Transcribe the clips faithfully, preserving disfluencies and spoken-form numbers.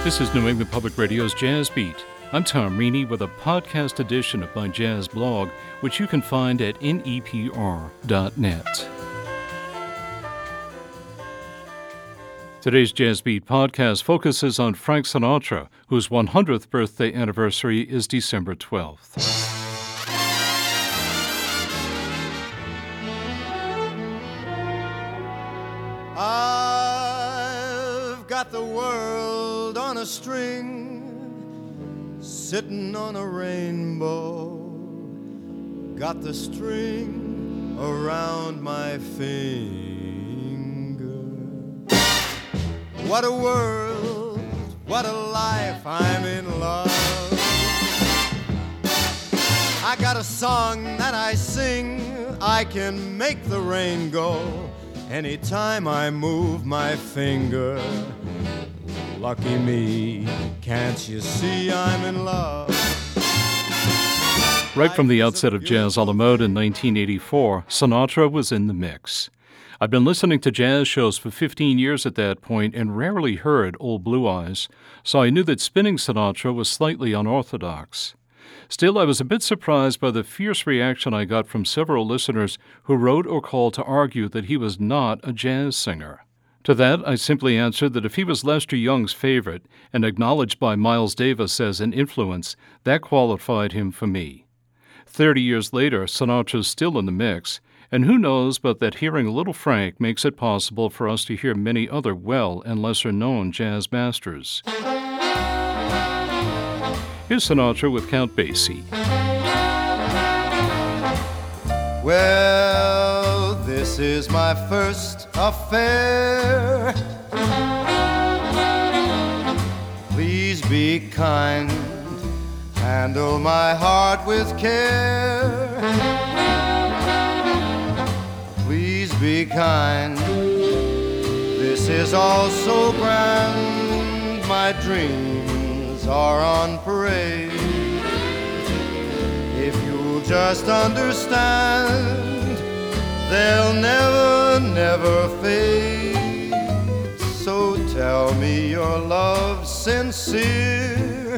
This is New England Public Radio's Jazz Beat. I'm Tom Reaney with a podcast edition of my jazz blog, which you can find at N E P R dot net. Today's Jazz Beat podcast focuses on Frank Sinatra, whose one hundredth birthday anniversary is December twelfth. I've got the world on a string, sitting on a rainbow, got the string around my finger. What a world, what a life, I'm in love. I got a song that I sing, I can make the rain go anytime I move my finger. Lucky me, can't you see I'm in love? Right from the outset of Jazz a la Mode in nineteen eighty-four, Sinatra was in the mix. I've been listening to jazz shows for fifteen years at that point and rarely heard Old Blue Eyes, so I knew that spinning Sinatra was slightly unorthodox. Still, I was a bit surprised by the fierce reaction I got from several listeners who wrote or called to argue that he was not a jazz singer. To that, I simply answered that if he was Lester Young's favorite and acknowledged by Miles Davis as an influence, that qualified him for me. Thirty years later, Sinatra's still in the mix, and who knows but that hearing Little Frank makes it possible for us to hear many other well and lesser-known jazz masters. Here's Sinatra with Count Basie. Well, this is my first affair. Please be kind, handle my heart with care. Please be kind, this is all so grand. My dreams are on parade. If you'll just understand, they'll never, never fade. So tell me your love's sincere.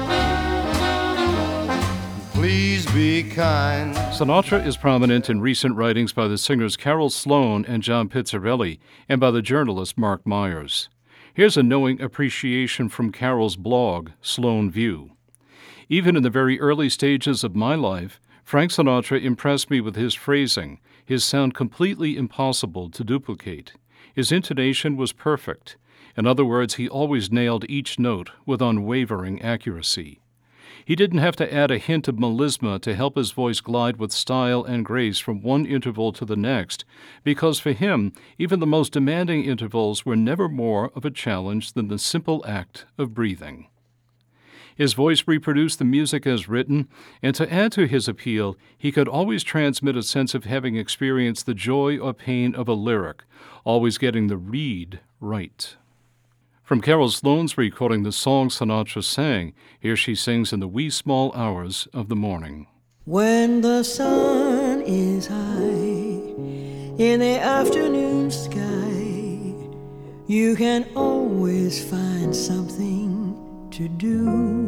Please be kind. Sinatra is prominent in recent writings by the singers Carol Sloane and John Pizzarelli, and by the journalist Mark Myers. Here's a knowing appreciation from Carol's blog, Sloane View. Even in the very early stages of my life, Frank Sinatra impressed me with his phrasing, his sound completely impossible to duplicate. His intonation was perfect. In other words, he always nailed each note with unwavering accuracy. He didn't have to add a hint of melisma to help his voice glide with style and grace from one interval to the next, because for him, even the most demanding intervals were never more of a challenge than the simple act of breathing. His voice reproduced the music as written, and to add to his appeal, he could always transmit a sense of having experienced the joy or pain of a lyric, always getting the reed right. From Carol Sloane's recording the song Sinatra sang, here she sings in the wee small hours of the morning. When the sun is high in the afternoon sky, you can always find something to do.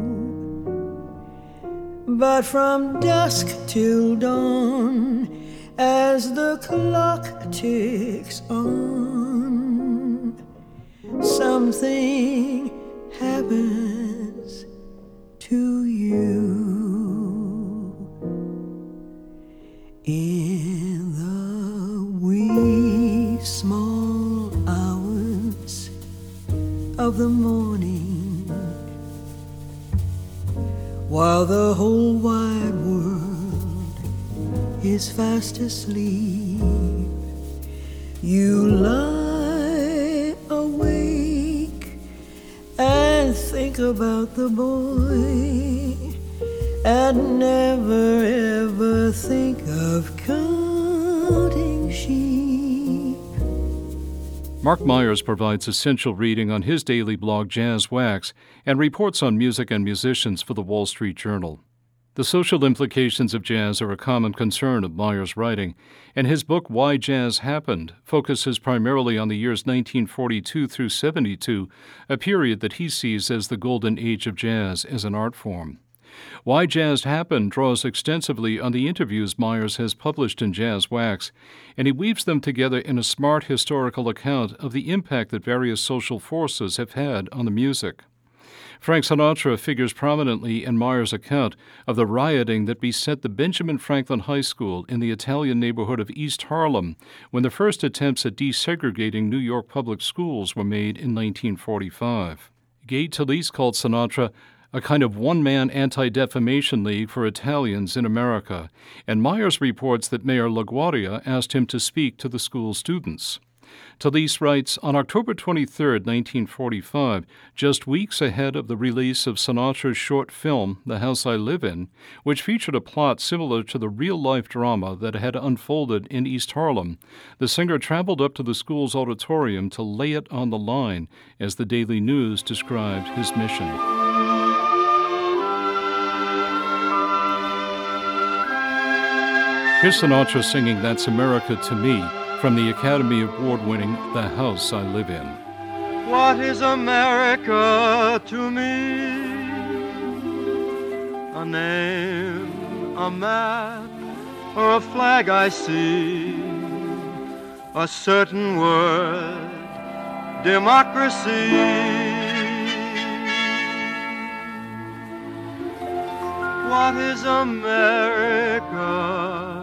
But from dusk till dawn, as the clock ticks on, something happens to you. In the wee small hours of the morning, while the whole wide world is fast asleep, you lie awake and think about the boy, and never ever think of counting sheep. Mark Myers provides essential reading on his daily blog Jazz Wax and reports on music and musicians for the Wall Street Journal. The social implications of jazz are a common concern of Myers' writing, and his book Why Jazz Happened focuses primarily on the years nineteen forty-two through seventy-two, a period that he sees as the golden age of jazz as an art form. Why Jazz Happened draws extensively on the interviews Myers has published in Jazz Wax, and he weaves them together in a smart historical account of the impact that various social forces have had on the music. Frank Sinatra figures prominently in Myers' account of the rioting that beset the Benjamin Franklin High School in the Italian neighborhood of East Harlem when the first attempts at desegregating New York public schools were made in nineteen forty-five. Gay Talese called Sinatra a kind of one-man anti-defamation league for Italians in America, and Myers reports that Mayor LaGuardia asked him to speak to the school students. Talese writes, on October twenty-third, nineteen forty-five, just weeks ahead of the release of Sinatra's short film, The House I Live In, which featured a plot similar to the real-life drama that had unfolded in East Harlem, the singer traveled up to the school's auditorium to lay it on the line, as the Daily News described his mission. Here's Sinatra singing That's America to Me, from the Academy Award-winning The House I Live In. What is America to me? A name, a map, or a flag I see, a certain word, democracy. What is America?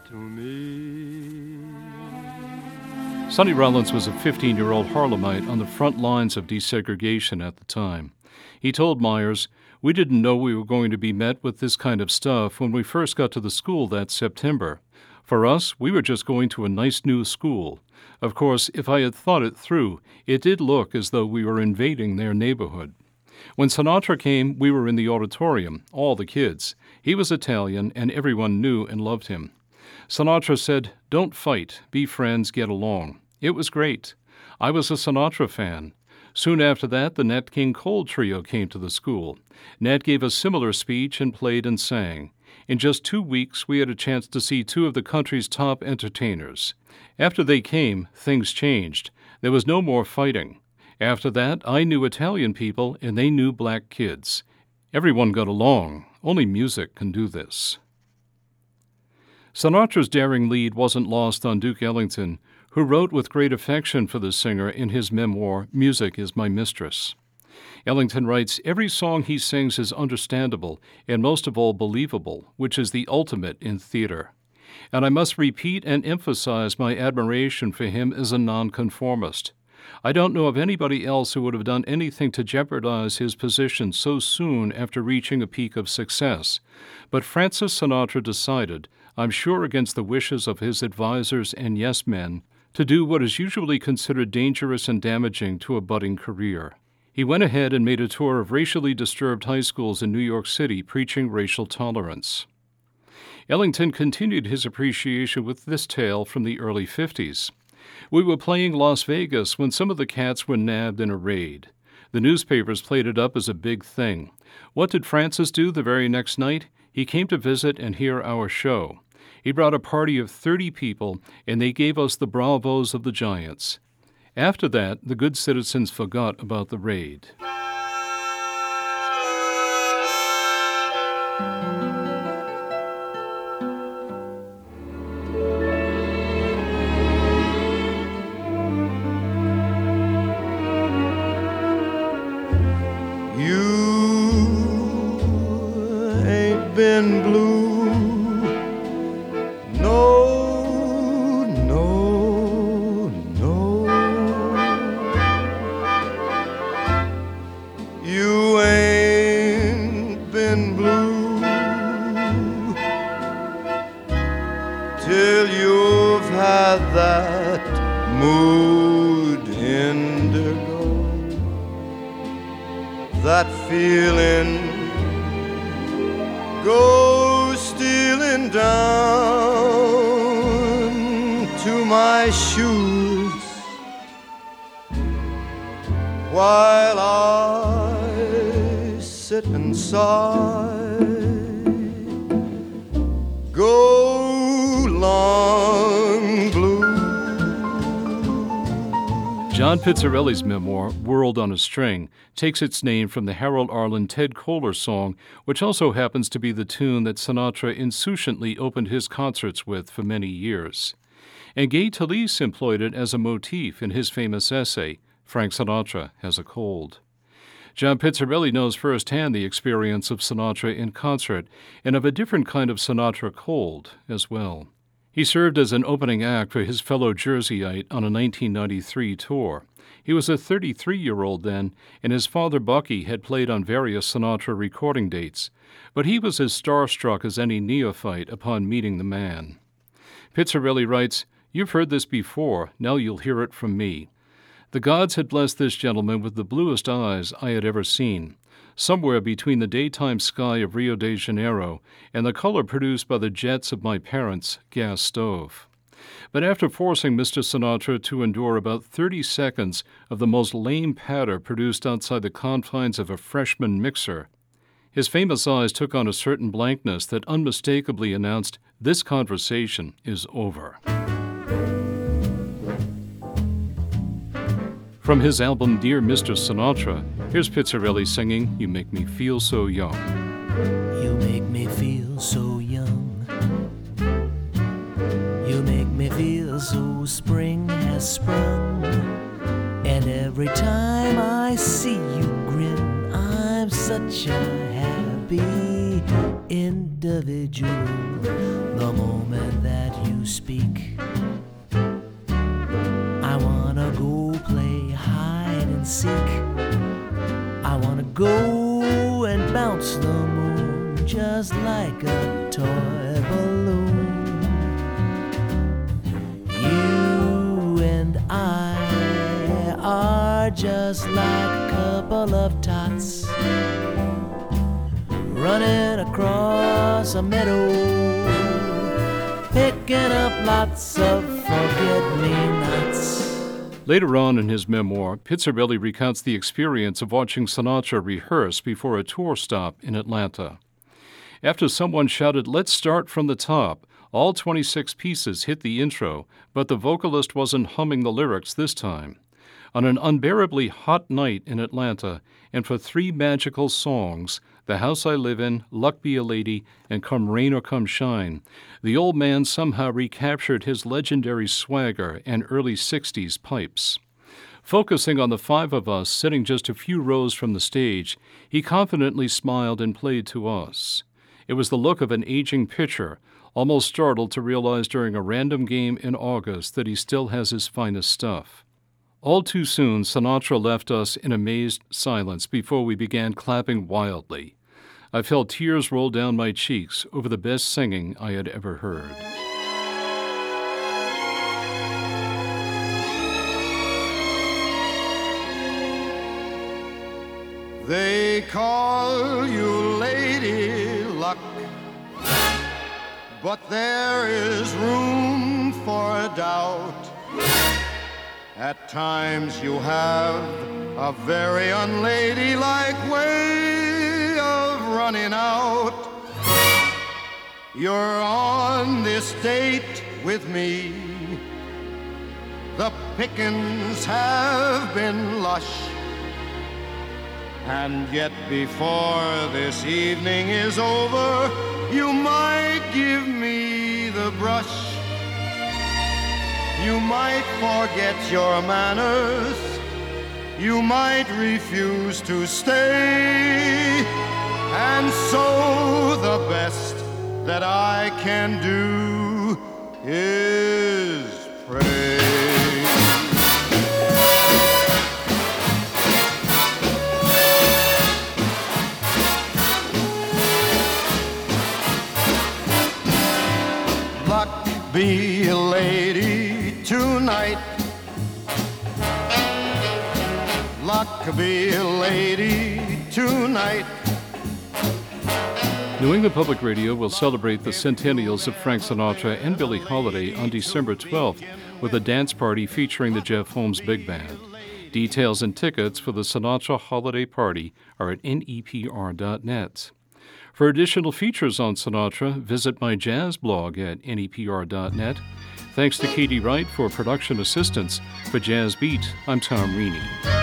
Sonny Rollins was a fifteen-year-old Harlemite on the front lines of desegregation at the time. He told Myers, "We didn't know we were going to be met with this kind of stuff when we first got to the school that September. For us, we were just going to a nice new school. Of course, if I had thought it through, it did look as though we were invading their neighborhood." When Sinatra came, we were in the auditorium, all the kids. He was Italian, and everyone knew and loved him. Sinatra said, "Don't fight, be friends, get along." It was great. I was a Sinatra fan. Soon after that, the Nat King Cole Trio came to the school. Nat gave a similar speech and played and sang. In just two weeks, we had a chance to see two of the country's top entertainers. After they came, things changed. There was no more fighting. After that, I knew Italian people, and they knew black kids. Everyone got along. Only music can do this. Sinatra's daring lead wasn't lost on Duke Ellington, who wrote with great affection for the singer in his memoir, Music is My Mistress. Ellington writes, every song he sings is understandable and most of all believable, which is the ultimate in theater. And I must repeat and emphasize my admiration for him as a nonconformist. I don't know of anybody else who would have done anything to jeopardize his position so soon after reaching a peak of success. But Francis Sinatra decided, I'm sure against the wishes of his advisors and yes-men, to do what is usually considered dangerous and damaging to a budding career. He went ahead and made a tour of racially disturbed high schools in New York City preaching racial tolerance. Ellington continued his appreciation with this tale from the early fifties. We were playing Las Vegas when some of the cats were nabbed in a raid. The newspapers played it up as a big thing. What did Francis do the very next night? He came to visit and hear our show. He brought a party of thirty people, and they gave us the bravos of the giants. After that, the good citizens forgot about the raid. You ain't been blue. Till you've had that mood indigo, that feeling goes stealing down to my shoes while I sit and sigh. John Pizzarelli's memoir, World on a String, takes its name from the Harold Arlen Ted Koehler song, which also happens to be the tune that Sinatra insouciantly opened his concerts with for many years. And Gay Talese employed it as a motif in his famous essay, Frank Sinatra Has a Cold. John Pizzarelli knows firsthand the experience of Sinatra in concert and of a different kind of Sinatra cold as well. He served as an opening act for his fellow Jerseyite on a nineteen ninety-three tour. He was a thirty-three-year-old then, and his father Bucky had played on various Sinatra recording dates, but he was as starstruck as any neophyte upon meeting the man. Pizzarelli writes, "You've heard this before, now you'll hear it from me. The gods had blessed this gentleman with the bluest eyes I had ever seen, somewhere between the daytime sky of Rio de Janeiro and the color produced by the jets of my parents' gas stove. But after forcing Mister Sinatra to endure about thirty seconds of the most lame patter produced outside the confines of a freshman mixer, his famous eyes took on a certain blankness that unmistakably announced, 'This conversation is over.'" From his album Dear Mister Sinatra, here's Pizzarelli singing You Make Me Feel So Young. You make me feel so young. You make me feel so spring has sprung. And every time I see you grin, I'm such a happy individual. The moment that you speak, I wanna go play hide and seek. I wanna go and bounce the moon just like a toy balloon. You and I are just like a couple of tots running across a meadow, picking up lots of forget-me-nots. Later on in his memoir, Pizzarelli recounts the experience of watching Sinatra rehearse before a tour stop in Atlanta. After someone shouted, "Let's start from the top," all twenty-six pieces hit the intro, but the vocalist wasn't humming the lyrics this time. On an unbearably hot night in Atlanta, and for three magical songs, The House I Live In, Luck Be a Lady, and Come Rain or Come Shine, the old man somehow recaptured his legendary swagger and early sixties pipes. Focusing on the five of us sitting just a few rows from the stage, he confidently smiled and played to us. It was the look of an aging pitcher, almost startled to realize during a random game in August that he still has his finest stuff. All too soon, Sinatra left us in amazed silence before we began clapping wildly. I felt tears roll down my cheeks over the best singing I had ever heard. They call you Lady Luck, but there is room for doubt. At times you have a very unladylike way of running out. You're on this date with me. The pickings have been lush, and yet before this evening is over, you might give me the brush. You might forget your manners. You might refuse to stay. And so the best that I can do is pray. Luck be a lady tonight. Luck be a lady tonight. New England Public Radio will celebrate the centennials of Frank Sinatra and Billie Holiday on December twelfth with a dance party featuring the Jeff Holmes Big Band. Details and tickets for the Sinatra Holiday Party are at N E P R dot net. For additional features on Sinatra, visit my jazz blog at N E P R dot net. Thanks to Katie Wright for production assistance. For Jazz Beat, I'm Tom Reaney.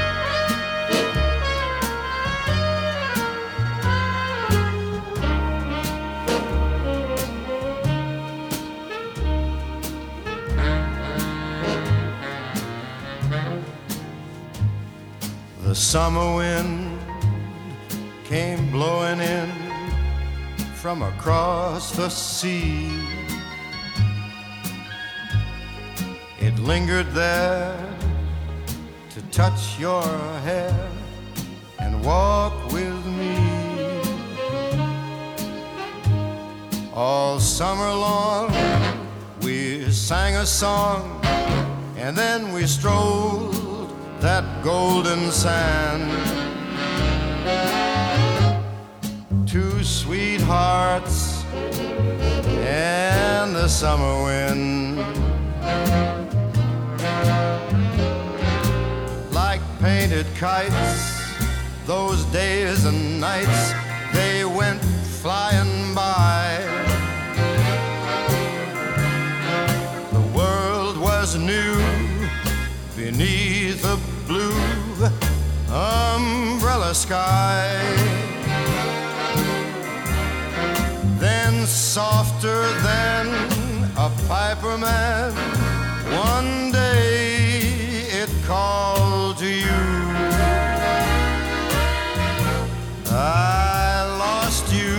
The summer wind came blowing in from across the sea. It lingered there to touch your hair and walk with me. All summer long we sang a song, and then we strolled that golden sand. Two sweethearts and the summer wind, like painted kites, those days and nights, they went flying by. The world was new beneath a blue umbrella sky. Then softer than a piper man, one day it called to you. I lost you,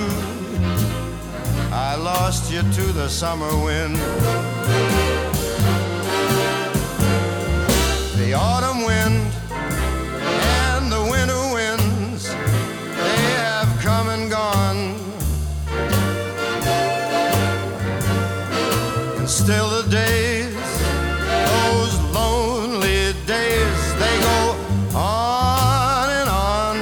I lost you to the summer wind. The autumn wind and the winter winds, they have come and gone. And still the days, those lonely days, they go on and on.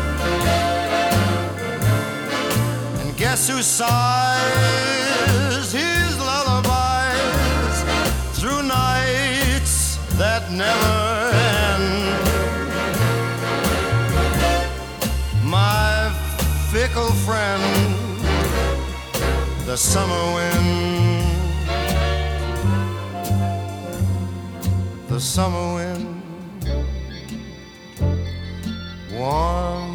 And guess who sighs his lullabies through nights that never end? My fickle friend, the summer wind, the summer wind, warm